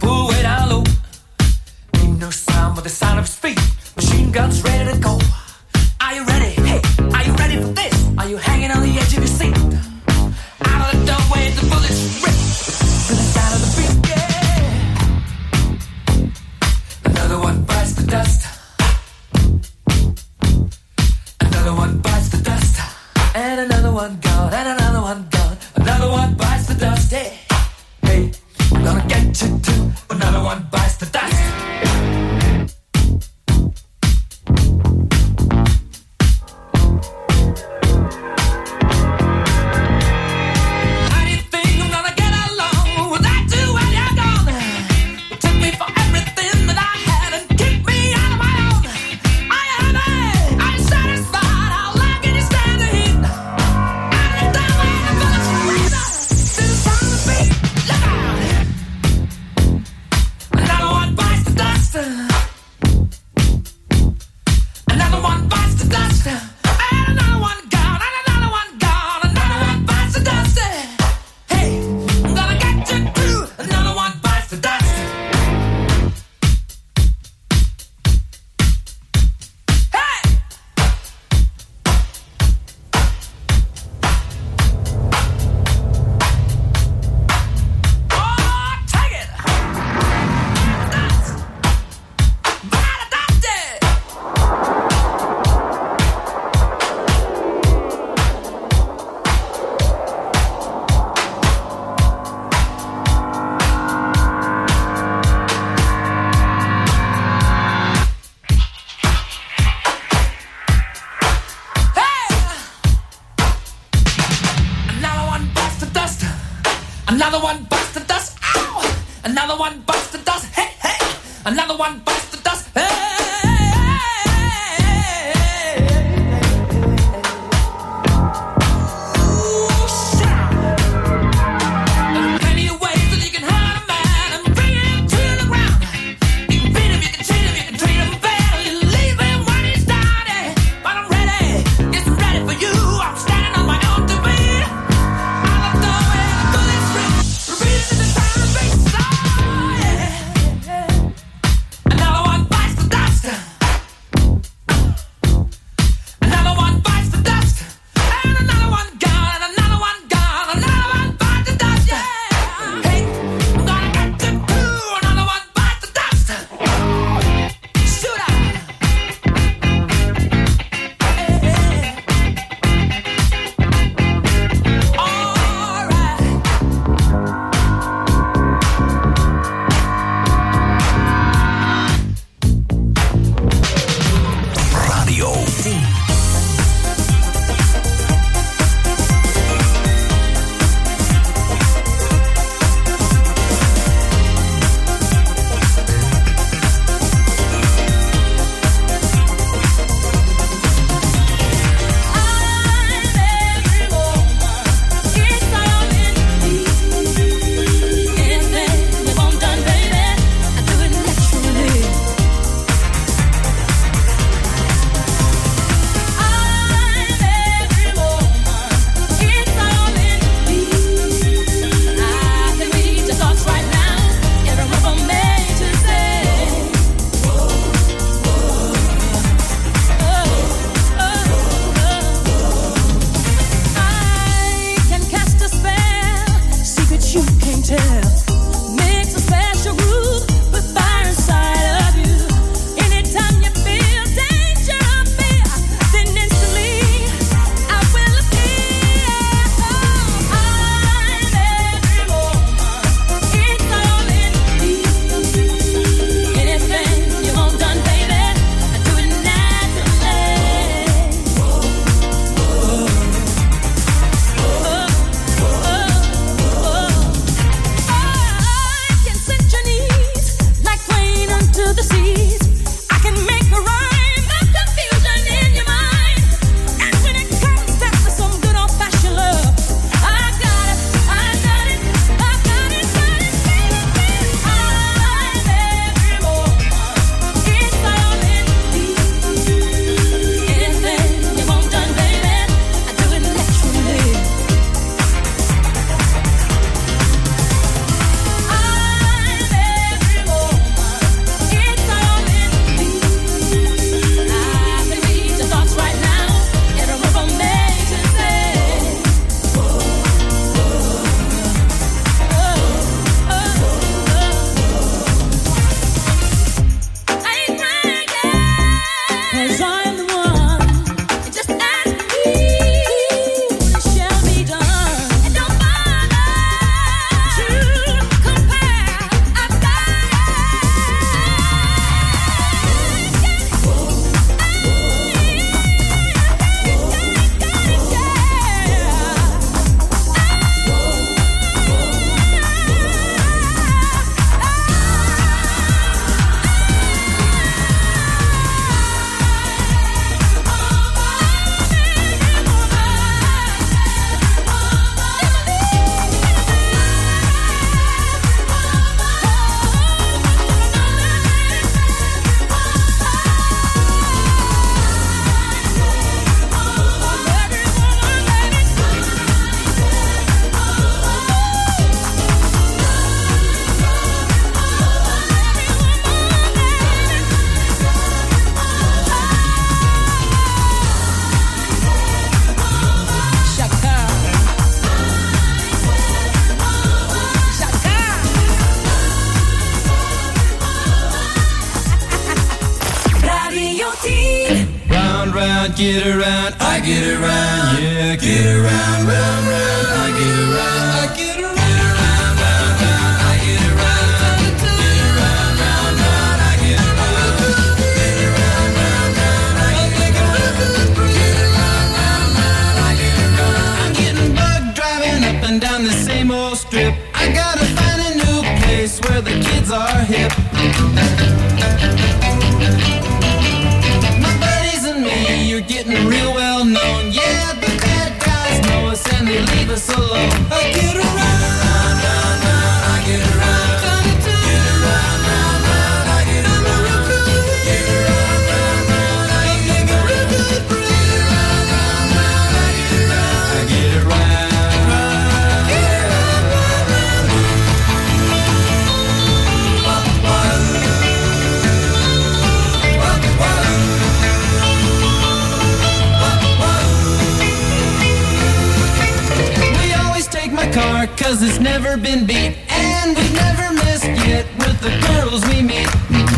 Ooh, way down low. Ain't no sound but the sound of speed. Machine guns ready to go. Are you ready? Hey, are you ready for this? Are you hanging on the edge of your seat? Out of the doorway, the bullets rip. From the sound of the beat, yeah. Another one bites the dust. Another one bites the dust. And another one gone, and another one gone. Another one bites the dust, hey. Hey, I'm gonna get you too. Another one bites the dust. Another one bites the dust. Ow! Another one bites the dust. Hey, hey! Another one bites the dust. Hey! Another one bites the dust. get around, I get around, yeah, get around, round, round, I get around, I get around, round, round, round, I get around, get around, round, round, I get around, get around, round, round, I get around, get around, round, round, I get around. I'm getting bugged driving up and down the same old strip. I gotta find a new place where the kids are hip. You're getting real well known. Yeah, the bad guys know us and they leave us alone. I get around, round, round, round, I get around. Get around, round, round, I get around. Get around, round, round, I get around. Get around, round, round, I get around. I get around. Get around, round, round. Car, cause it's never been beat, and we've never missed yet with the girls we meet.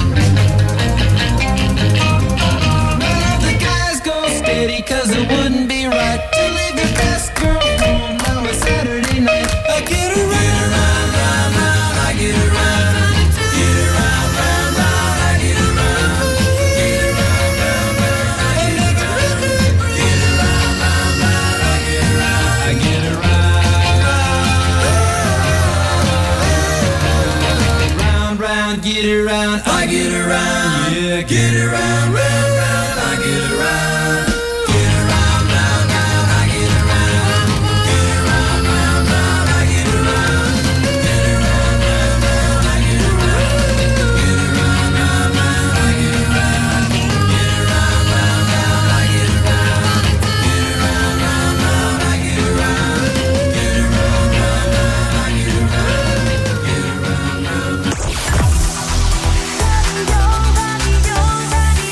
None of the guys go steady, cause it wouldn't be right to leave your best girl home on a Saturday night. I get around, round, round, round, I get around. Get around, round, round, I get around. Get around, round, round, I get around. Get around, round, round, I get around. I get around. Get around, I get around, yeah, get around, round, round, I get around. Get around, round, round, I get around. Get around, round, round, I get around. Get around, round, round, I get around. Get around, round, round, I get around. Get around, round, round, I get around. Get around, round, round, I get around. Get around, round, round, I get around. Get around, round, round.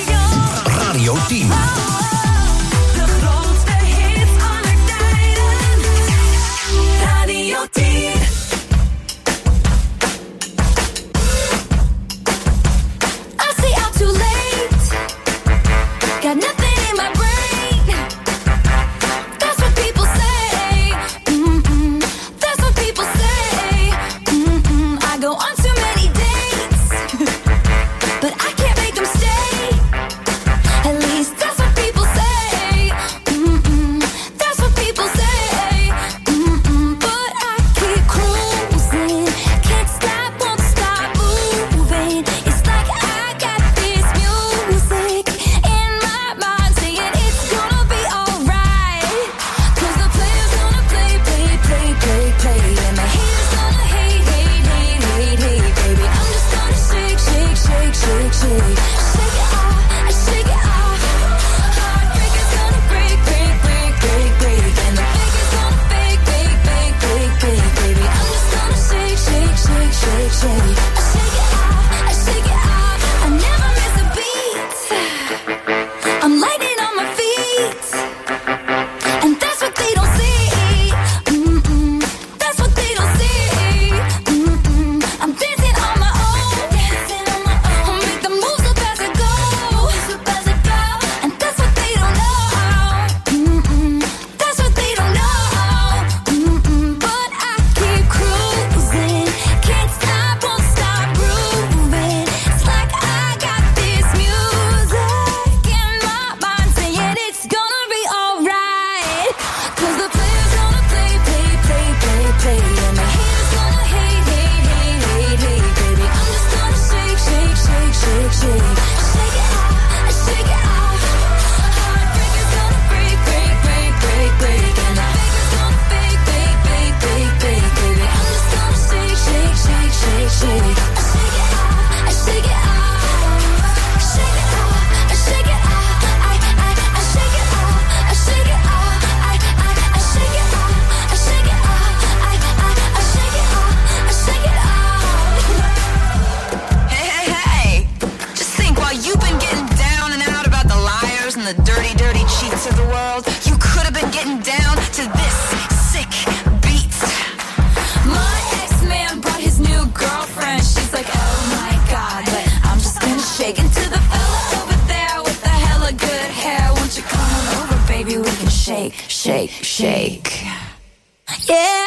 shake, shake, shake. Yeah.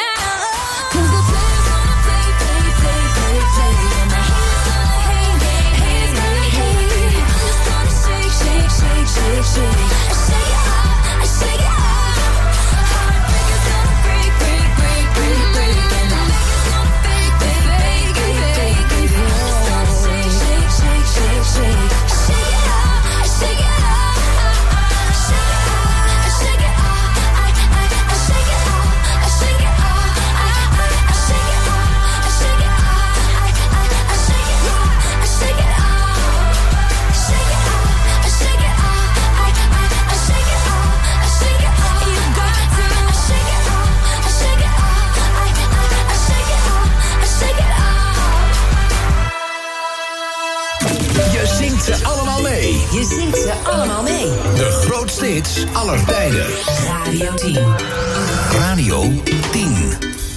Je zingt ze allemaal mee. De grootste hits aller tijden. Radio 10. Radio 10. In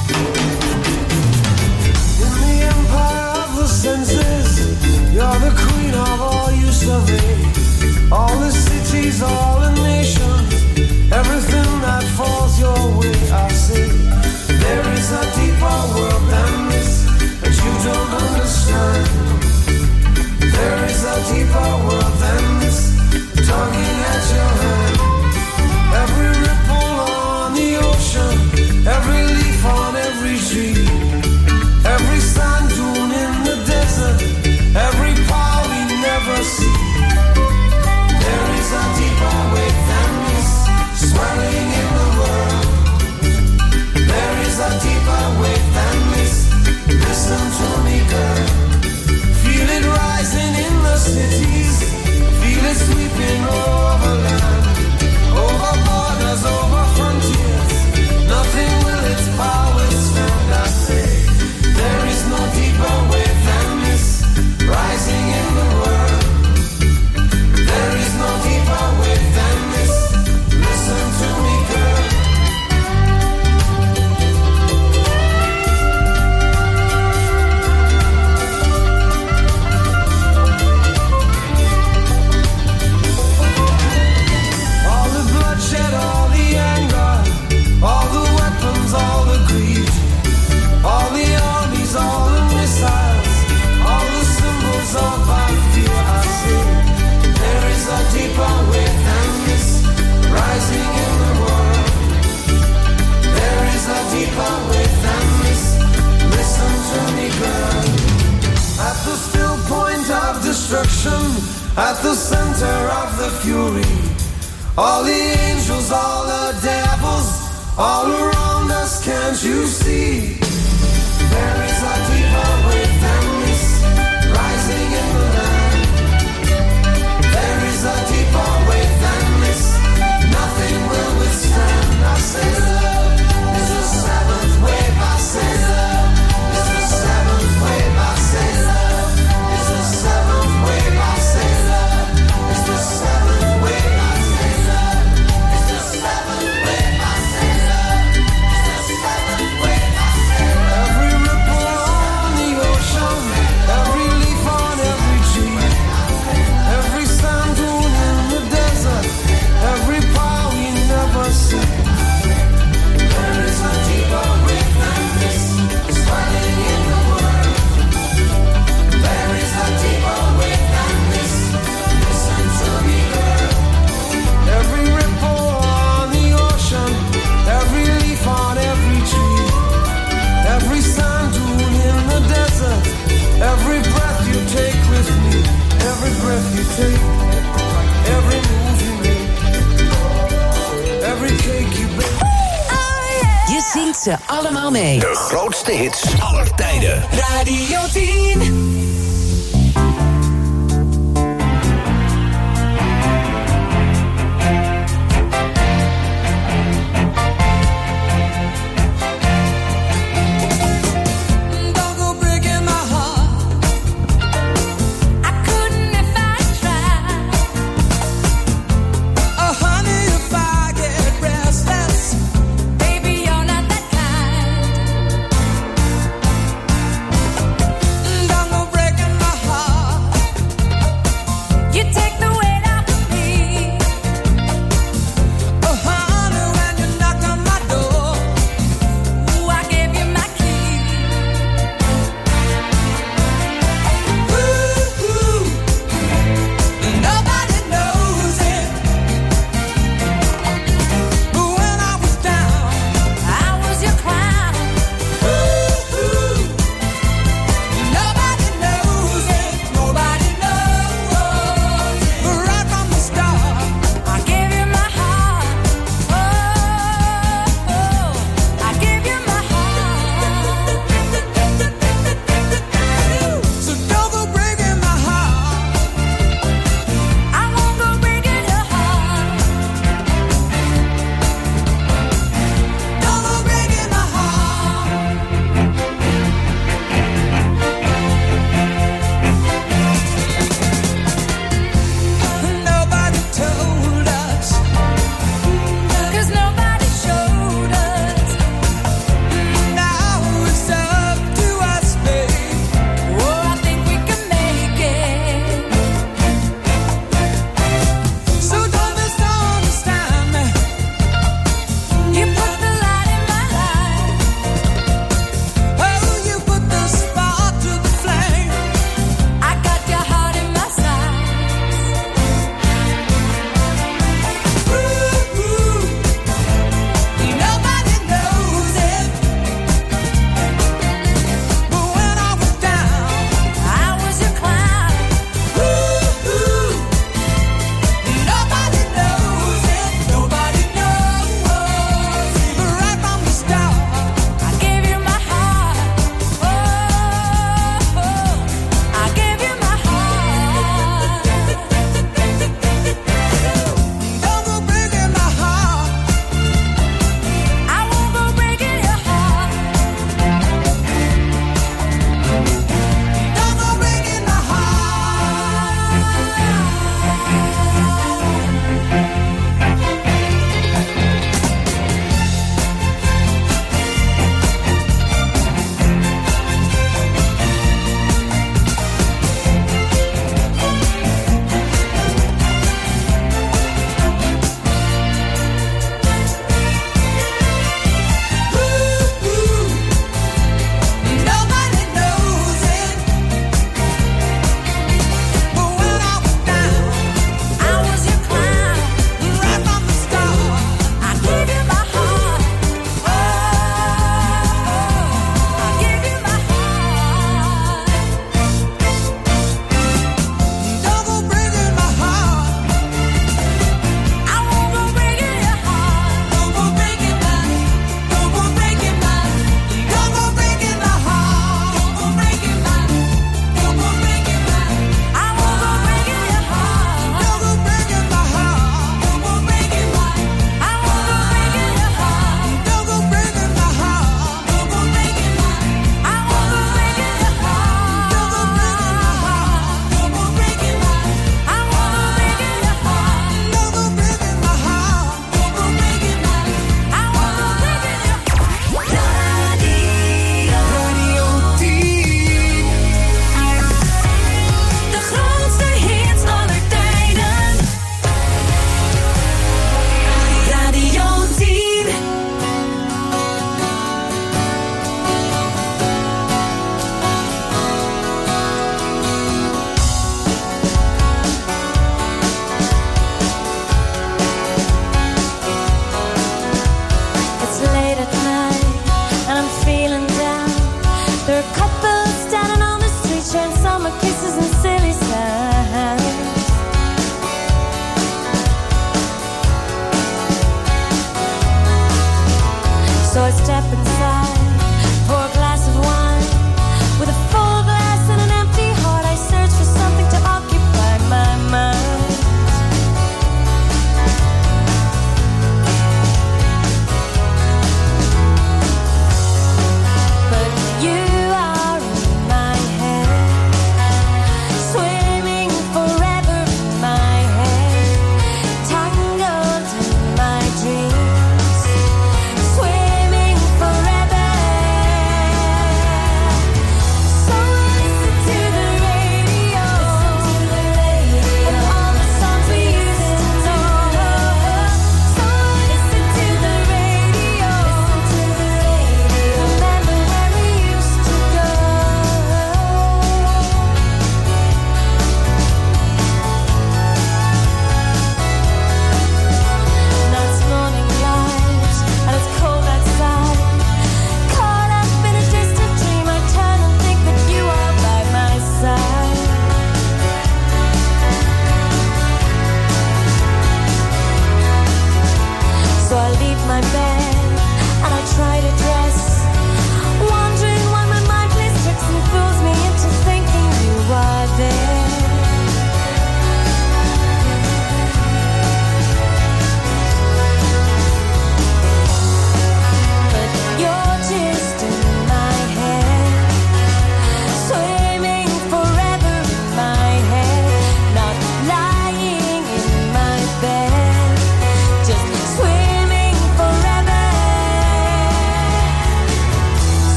the empire of the senses, you're the queen of all you survey. All the cities, all the nations, everything that falls your way, I say. There is a deeper world than this that you don't understand. There is a deeper world than this, tugging at your hand. Every ripple on the ocean, every leaf on every tree, every sand dune in the desert, every power we never see. There is a deeper wave than this, swelling in the world. There is a deeper wave than this, listen to me, girl. Feel it rising in the cities, feel it sweeping over land, over borders, over frontiers. Nothing will its power stand, I say. There is no deeper wave than this, rising in the world. There is no deeper wave than this, listen to me, girl. All the anger, all the weapons, all the greed, all the armies, all the missiles, all the symbols of our fear, I say. There is a deeper wave than this, rising in the world. There is a deeper wave than this, listen to me, girl. At the still point of destruction, at the center of the fury, all the angels, all the devils, all around us, can't you see? There is a deeper wave than this, rising in the land. There is a deeper wave than this, nothing will withstand. I say love is the seventh wave, I say love is the seventh wave, I say love is the seventh wave, I say love is the seventh wave, I say love. Every ripple on the ocean, every leaf on every tree, every sand dune in the desert, every power we never see. There is a deeper wave than this, swelling in the world. There is a deeper wave than this, listen to me, girl. Every ripple on the ocean, every leaf on every tree, every sand dune in the desert, every breath you take with me, every breath you take, every move you make, every cake you bake. Je zingt ze allemaal mee. De grootste hits aller tijden. Radio 10. Don't go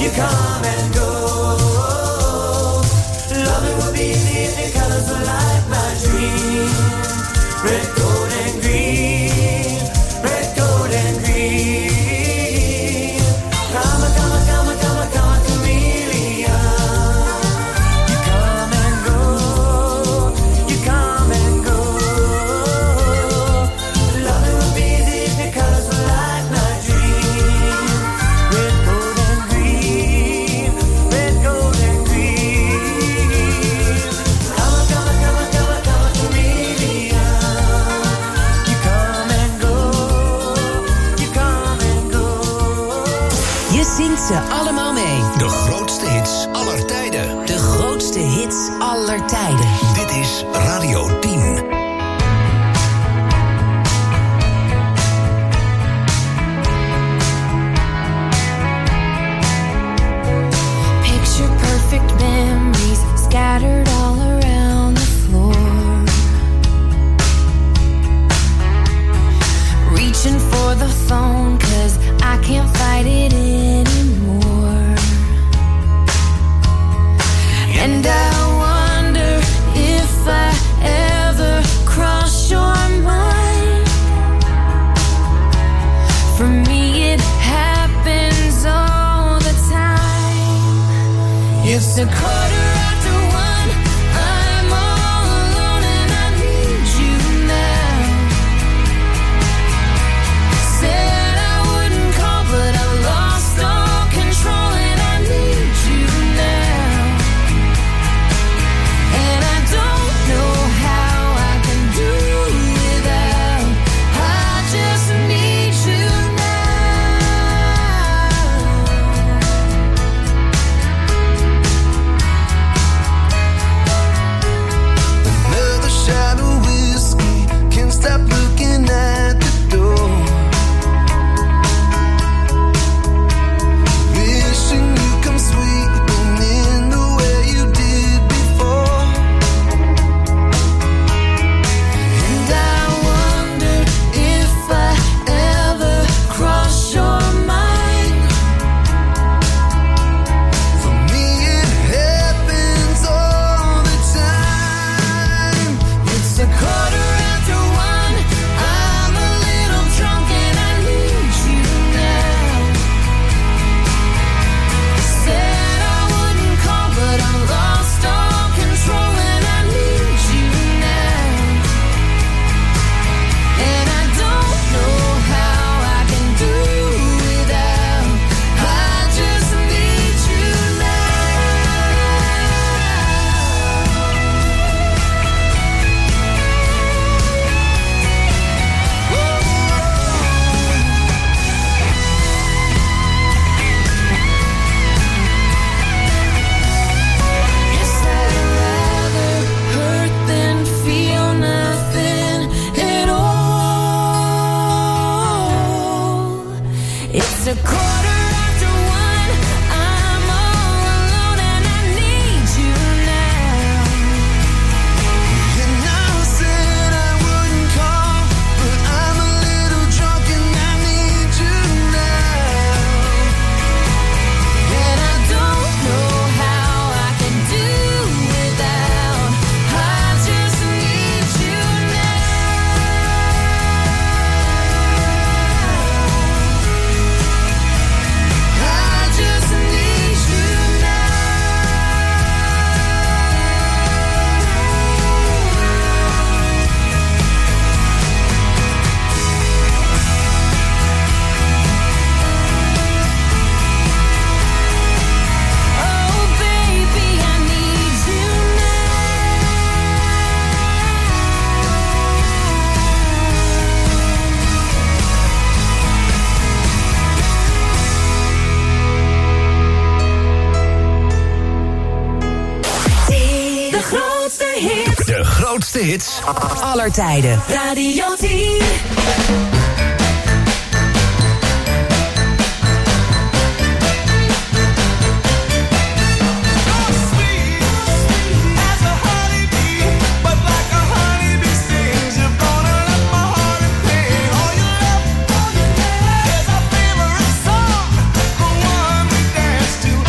you come and go. Loving would be easy if your colors were like my dream. Red, gold, and green. Red, gold, and green. Come on, come on, come on, come on, come on, chameleon. You come and go. You come and go. Loving would be easy if your colors were like my dream. Red, gold, and green. Red, gold, and green. Come on, come on, come on, come on, come on, chameleon. You come and go. You come and go. Je zingt ze allemaal mee. De grootste hits aller tijden. De grootste hits aller tijden. Dit is Radio 10. Picture perfect memories scattered all around the floor. Reaching for the phone 'cause I can't fight it anymore. And I wonder if I ever cross your mind. For me it happens all the time. It's a quarter after one. I'm all alone and I need you now. Said I wouldn't call, but I lost all control and I need you now. And I don't know how I can do without. I just need you Another shot of whiskey, can't stop looking at the door. Wishing you come sweeping in the way you did before. and I wonder if I ever cross your mind. For me it happens all the time. It's a quarter after one. I'm a little drunk and I need you now. Said I wouldn't call, but I lost all control and I need you now. And I don't know how I can do without. I just need you Guess I'd rather hurt than feel nothing at all. It's a quarter after one. I'm all alone and I need you now. And I said I wouldn't call, but I'm a little drunk and I need you now. And I don't know how I can do without. I just need you now. I just need you now. Oh baby, I need you now. De grootste hits De grootste hits Aller tijden. Radio 10. As a honeybee, but like a honeybee stings, you're gonna let my heart in pain. All you left is a favorite song, the one we dance to.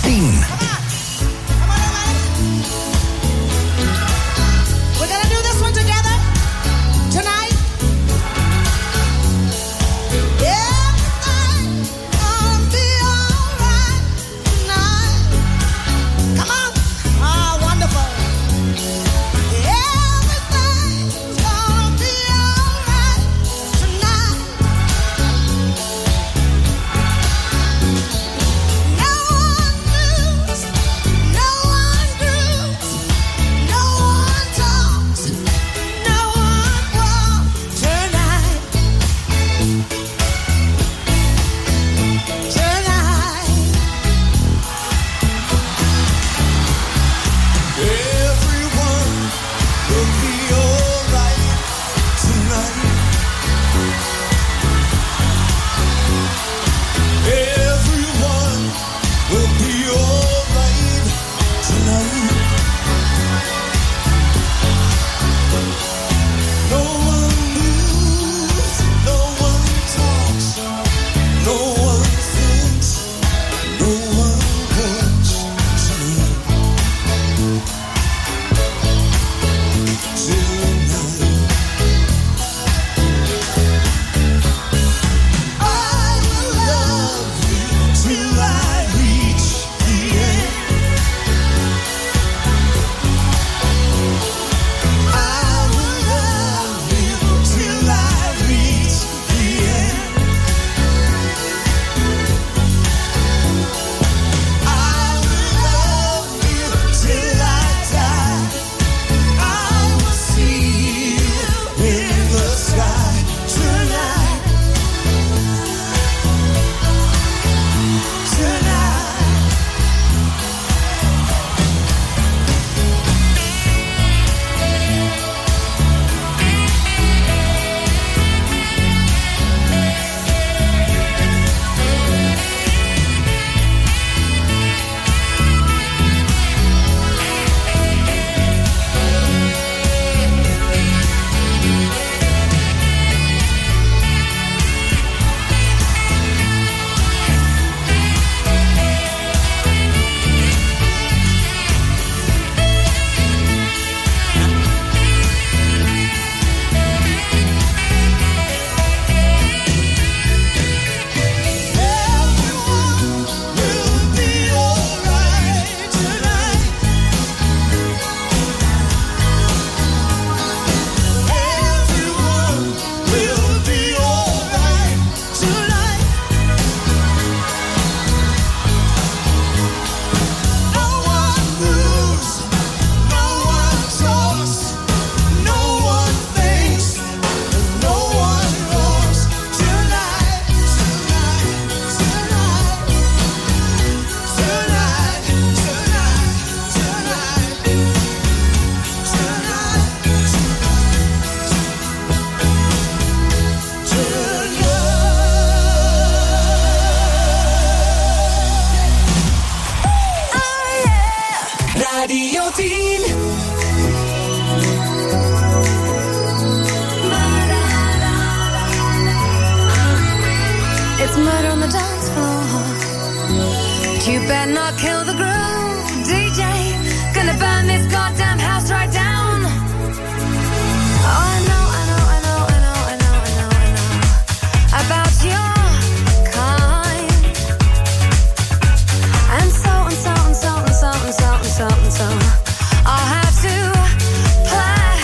10. We're gonna do this one together tonight. Everything's gonna be alright tonight. Come on. Ah, wonderful. Everything's gonna be alright tonight. No one moves, no one grooves, no one talks, no one walks tonight. Everyone will be alright tonight. Everyone will be alright tonight. No one moves, no one talks, no one thinks, no one hurts tonight. I will love you till I reach the end. I will love you till I reach the end. I will love you till I die. I will see you in the sky tonight. Everyone will be alright tonight. Everyone will be alright tonight. No one moves, no one talks, no one thinks, no one walks tonight, tonight, tonight, tonight, tonight, Radio 10. It's murder on the dance floor. You better not kill the groove, DJ. Gonna burn this goddamn house right down. Oh, I know about your kind. And so I'll have to play.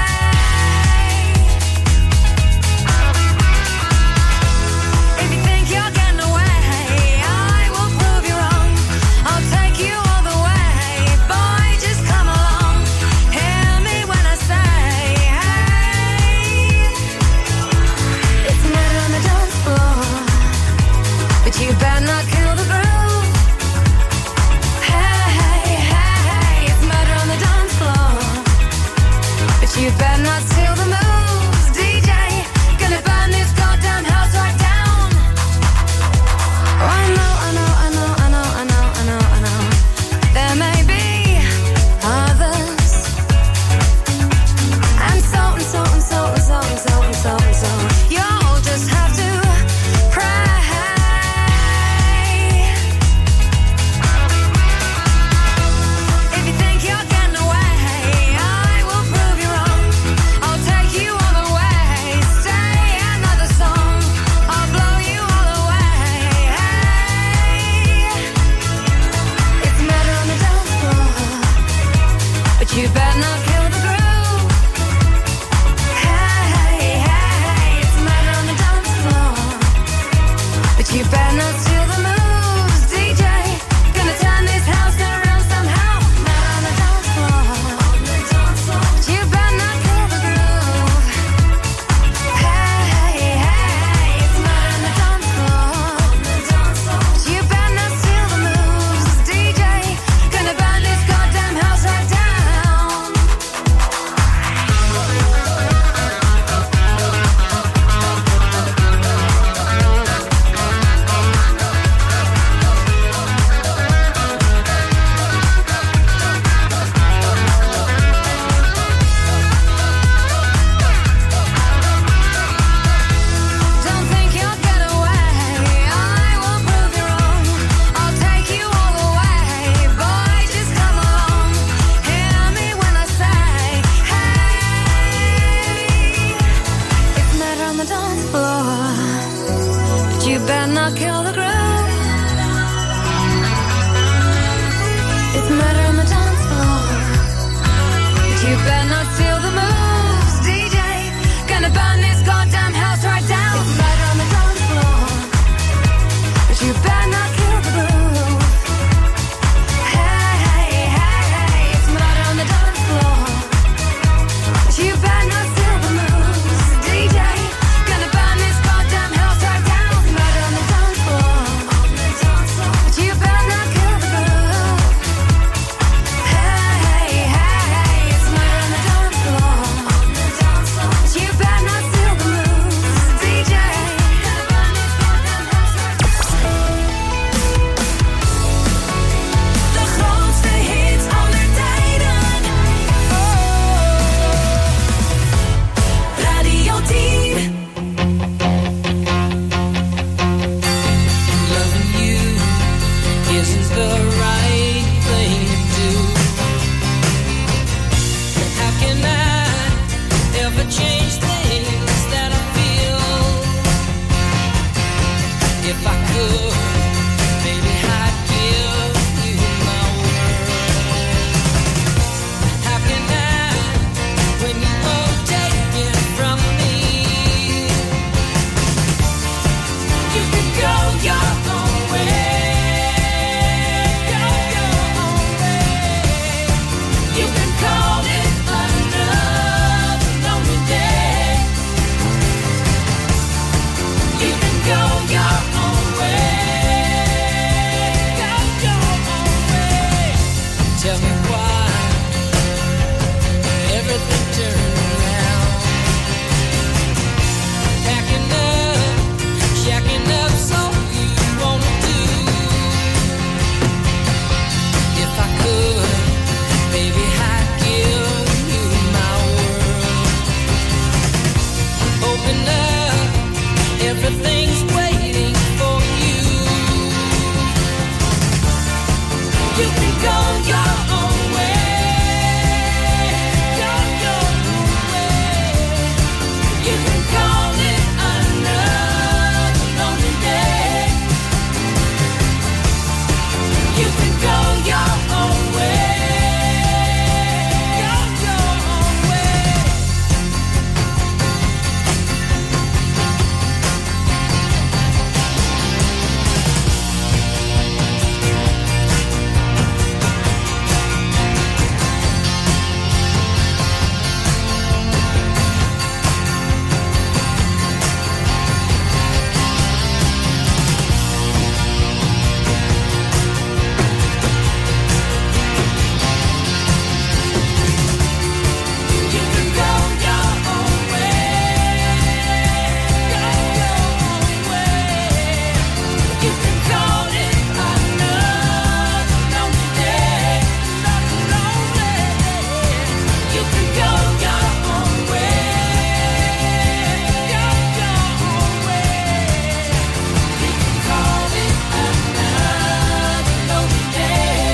If you think you're getting away, I will prove you wrong. I'll take you all the way. better not steal the moves, DJ. Gonna burn this goddamn house right down. It's murder on the dance floor, but you better not kill the groove. Hey, hey, hey, hey, it's murder on the dance floor, but you better not steal the moves, DJ. Gonna burn this goddamn house right down. It's murder on the dance floor, but you better not kill the groove. Hey, hey, hey, it's murder on the dance floor, but you better not steal the moves, DJ. Gonna burn this goddamn house right down. De grootste hits aller tijden. Radio 10. Loving you isn't the right thing to do. How can I ever change things that I feel? If I could, maybe I'd give you my world. How can I, when you won't take it from me? You can go your own way. Go your own way. You can call it another lonely day. You can go your own way. Go your own way. Tell me why everything turned around. Packing up, shacking up, so you wanna do. If I could, baby, I'd give you my world. Open up, everything's waiting for you. You can go your own way. Go your own way. You can call it another lonely day. You can go your own way. Go your own way. You can go your own way. Go your own way. You can call it another lonely day. Another lonely day. You can go your own way. Go your own way. You can call it another lonely day.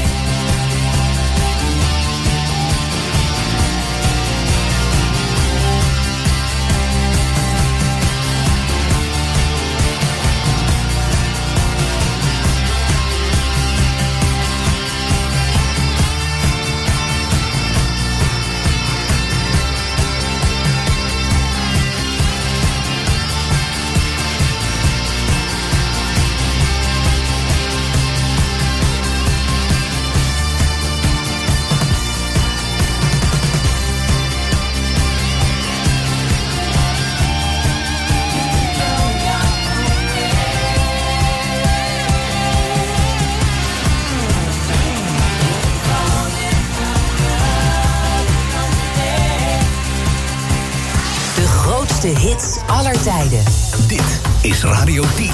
De grootste hits aller tijden. Dit is Radio 10.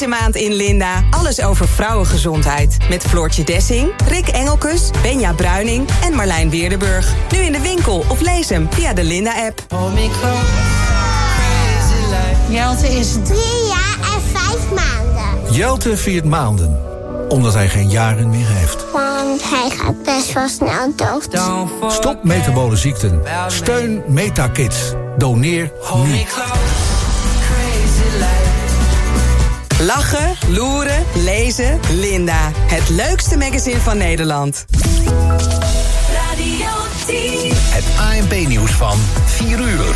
maand in Linda. Alles over vrouwengezondheid. Met Floortje Dessing, Rick Engelkes, Benja Bruining en Marlijn Weerdenburg. Nu in de winkel of lees hem via de Linda-app. Jelte is 3 jaar en 5 maanden. Jelte viert maanden, omdat hij geen jaren meer heeft. Want hij gaat best wel snel dood. Stop metabole ziekten. Steun MetaKids. Doneer nu. Lachen, loeren, lezen, Linda. Het leukste magazine van Nederland. Radio 10. Het ANP-nieuws van 4 uur.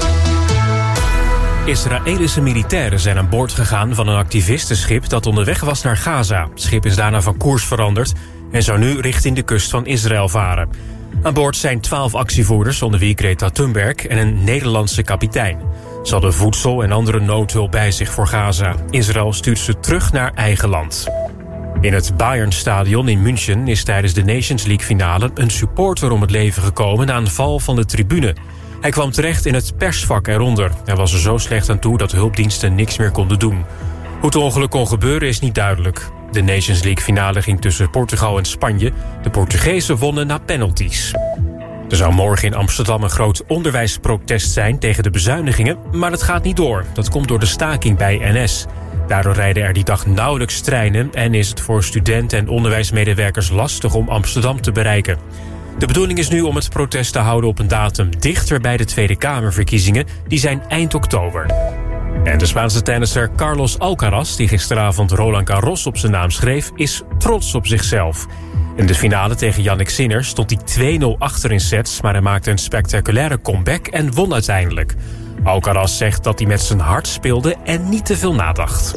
Israëlische militairen zijn aan boord gegaan van een activistenschip dat onderweg was naar Gaza. Het schip is daarna van koers veranderd en zou nu richting de kust van Israël varen. Aan boord zijn 12 actievoerders, onder wie Greta Thunberg en een Nederlandse kapitein. Ze hadden voedsel en andere noodhulp bij zich voor Gaza. Israël stuurt ze terug naar eigen land. In het Bayern-stadion in München is tijdens de Nations League-finale een supporter om het leven gekomen na een val van de tribune. Hij kwam terecht in het persvak eronder. Hij was er zo slecht aan toe dat hulpdiensten niks meer konden doen. Hoe het ongeluk kon gebeuren is niet duidelijk. De Nations League-finale ging tussen Portugal en Spanje. De Portugezen wonnen na penalties. Er zou morgen in Amsterdam een groot onderwijsprotest zijn tegen de bezuinigingen, maar dat gaat niet door. Dat komt door de staking bij NS. Daardoor rijden er die dag nauwelijks treinen en is het voor studenten en onderwijsmedewerkers lastig om Amsterdam te bereiken. De bedoeling is nu om het protest te houden op een datum dichter bij de Tweede Kamerverkiezingen. Die zijn eind oktober. En de Spaanse tennisser Carlos Alcaraz, die gisteravond Roland Garros op zijn naam schreef, is trots op zichzelf. In de finale tegen Jannik Sinner stond hij 2-0 achter in sets, maar hij maakte een spectaculaire comeback en won uiteindelijk. Alcaraz zegt dat hij met zijn hart speelde en niet te veel nadacht.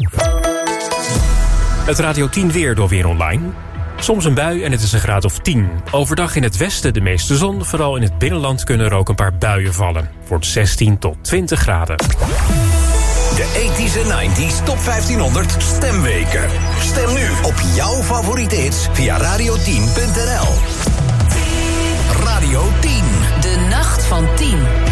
Het Radio 10 weer door Weer Online. Soms een bui en het is een graad of 10. Overdag in het westen de meeste zon. Vooral in het binnenland kunnen er ook een paar buien vallen. Het wordt 16 tot 20 graden. De 80s en 90s Top 1500 stemweken. Stem nu op jouw favoriete hits via radio10.nl. Radio 10. De nacht van 10.